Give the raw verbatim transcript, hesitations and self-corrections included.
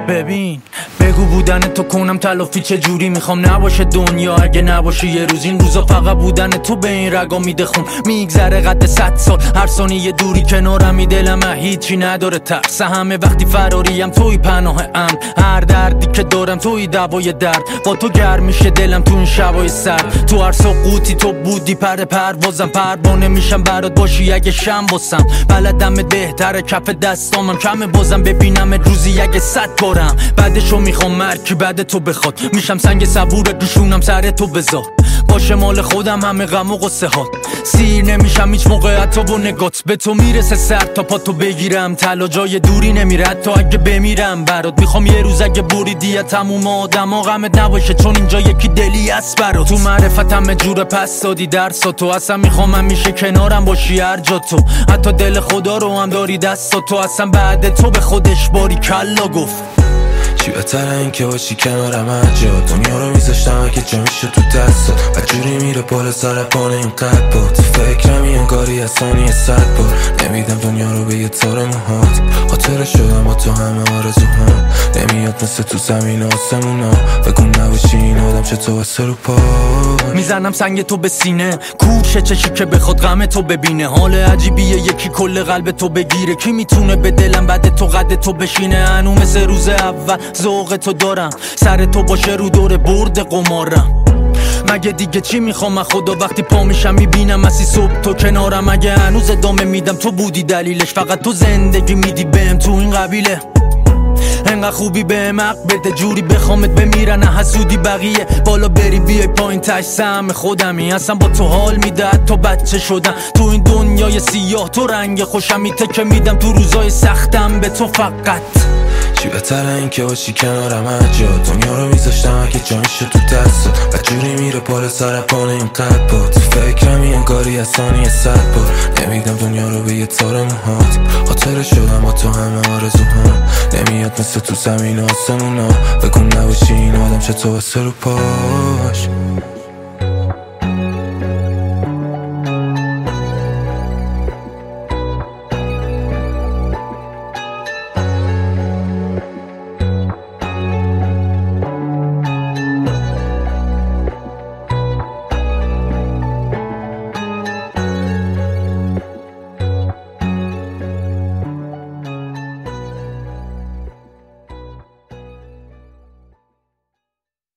ببین بگو بودن تو کنم تلافی چه جوری میخوام نباشه دنیا اگه نباشه یه روز این روزا فقط بودن تو به این رگا میده خون میگذره قد صد سال هر ثانیه دوری کنارمی دلم هیچی نداره ترس همه وقتی فراریم توی پناه امن هر دردی که دارم توی دوای درد با تو گرم میشه دلم تو این شبای سرد تو هر سقوطی تو بودی پر پروازم پروانه میشم برات باشی اگه شم باسم بلدم بهتره کف دستامم کمه بازم ببینم روزی اگه صد بارم بعدشو میخوام مرکی بعد تو بخواد میشم سنگ صبور دوشونم سر تو بذار باشه مال خودم همه غم و قصه ها سیر نمیشم هیچ موقع حتی با نگات به تو میرسه سر تا پا تو بگیرم طلا جای دوری نمیره حتی اگه بمیرم برات میخوام یه روز اگه بریدی تموم آدم ها غمت نباشه چون اینجا یکی دلی است برات تو معرفت همه جور پس دادی درسا تو اصلا میخوام همیشه کنارم باشی هر جا تو حتی دل خدا رو هم داری دستا تو اصلا بعد تو به خودش باری کلا گفت چی بهتره این که باشی کنارم هر جا دنیا رو میذاشتم اگه جا میشه تو دستات و جوری میره بالا سر پانه این قد با تو فکرم این انگاری از ثانیه صد بار نمیدم دنیا رو به یه تار موهات خاطر شدم با تو همه آرزوهام نمیاد مثل تو زمین آسمونا بگون نباشی این آدم چطور واسه رو پا میزنم سنگ تو به سینه کوشه چشی که بخواد غم تو ببینه حال عجیبیه یکی کل قلب تو بگیره کی میتونه به دلم بعد تو قد تو بشینه هنو مثل روز اول ذوق تو دارم سر تو باشه رو دور برد قمارم مگه دیگه چی میخوام خدا وقتی پا میشم میبینم مسی صبح تو کنارم اگه هنوز ادامه میدم تو بودی دلیلش فقط تو زندگی میدی بهم تو این قبیله انقدر خوبی بهم حق بده جوری بخوامت بمیرن حسودی بقیه بالا بری بیای پایین تش سهم خودمی اصلا با تو حال میده حتی بچه شدم تو این دنیای سیاه تو رنگ خوشم میته که میدم تو روزای سختم به تو فقط چی بهتره این که باشی کنارم هر جا دنیا رو میذاشتم اگه جا میشه تو دستات و جوری میره بالا سر پانه این قد با تو فکرم این انگاری از ثانیه صد بار نمیدم دنیا رو به یه تار موهات خاطر شدم با تو همه آرزوهام نمیاد مثل تو زمین آسمونا بگون نباشی این آدم چطور واسه رو پاش